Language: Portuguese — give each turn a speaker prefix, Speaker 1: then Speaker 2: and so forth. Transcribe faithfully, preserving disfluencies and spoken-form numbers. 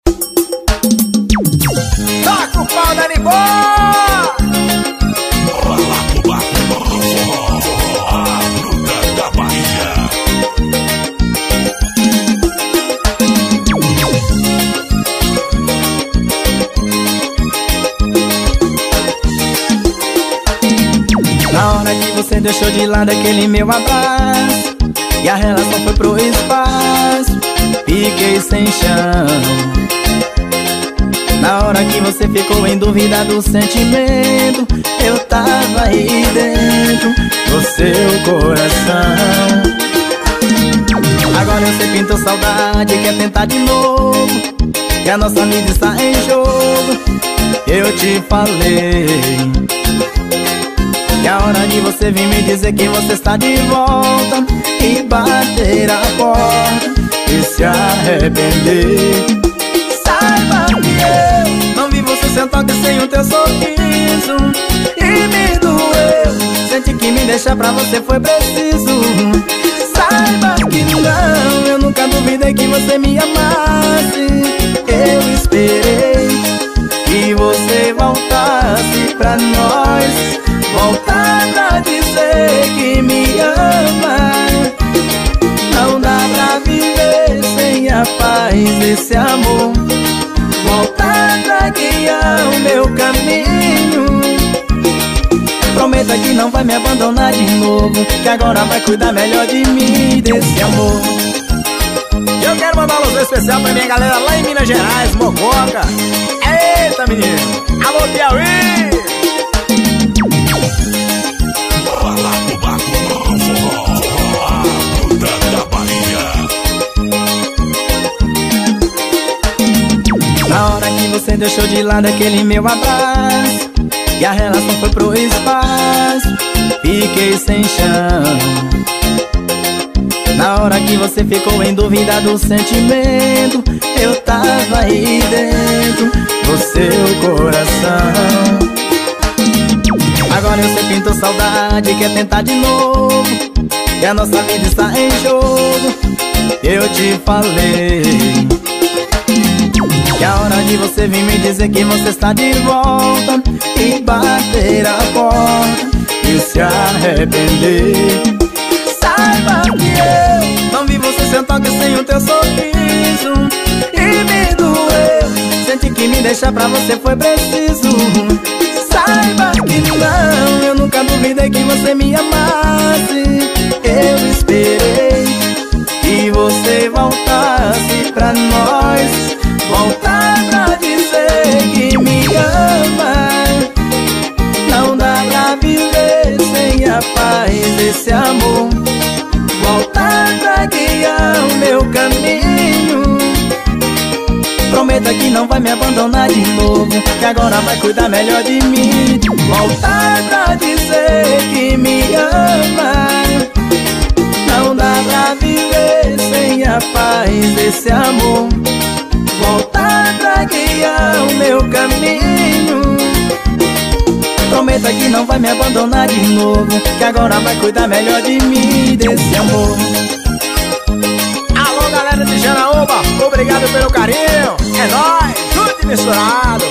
Speaker 1: Toca o pau da Nibó!
Speaker 2: A bruta da Bahia.
Speaker 3: Na hora que você deixou de lado aquele meu abraço e a relação foi pro espaço, fiquei sem chão. Na hora que você ficou em dúvida do sentimento, eu tava aí dentro do seu coração. Agora eu sei, pintou saudade, quer tentar de novo, que a nossa vida está em jogo. Eu te falei que a hora de você vir me dizer que você está de volta e bater a porta e se arrepender. Saiba que eu não vi você sem toque, sem o teu sorriso, e me doeu. Senti que me deixar pra você foi preciso. Saiba que não, eu nunca duvidei que você me amasse. Eu esperei que você voltasse pra nós, voltar pra dizer que me ama. Não dá pra viver sem a paz desse amor, voltar pra guiar o meu caminho. Prometa que não vai me abandonar de novo, que agora vai cuidar melhor de mim, desse amor.
Speaker 1: Eu quero mandar um alô especial pra minha galera lá em Minas Gerais, Mococa. Eita, menino! Alô, Piauí!
Speaker 2: A bruta da Bahia.
Speaker 3: Na hora que você deixou de lado aquele meu abraço e a relação foi pro espaço, fiquei sem chão. Na hora que você ficou em dúvida do sentimento, eu tava aí dentro do seu coração. Agora eu sei, pintou saudade, quer tentar de novo, e a nossa vida está em jogo. Eu te falei que a hora de você vir me dizer que você está de volta e bater a porta e se arrepender. Saiba que eu não vi você sem toque, sem o teu sorriso, e me doeu. Senti que me deixar pra você foi preciso. Saiba que não, eu nunca duvidei que você me amasse. Eu esperei que você voltasse pra nós, voltar pra dizer que me ama. Não dá pra viver sem a paz desse amor, voltar pra guiar o meu caminho. Prometa que não vai me abandonar de novo, que agora vai cuidar melhor de mim. Voltar pra dizer que me ama. Não dá pra viver sem a paz desse amor, voltar pra guiar o meu caminho. Prometa que não vai me abandonar de novo, que agora vai cuidar melhor de mim, desse amor.
Speaker 1: Alô, galera de Janaúba, obrigado pelo carinho. É nóis, junto e misturado.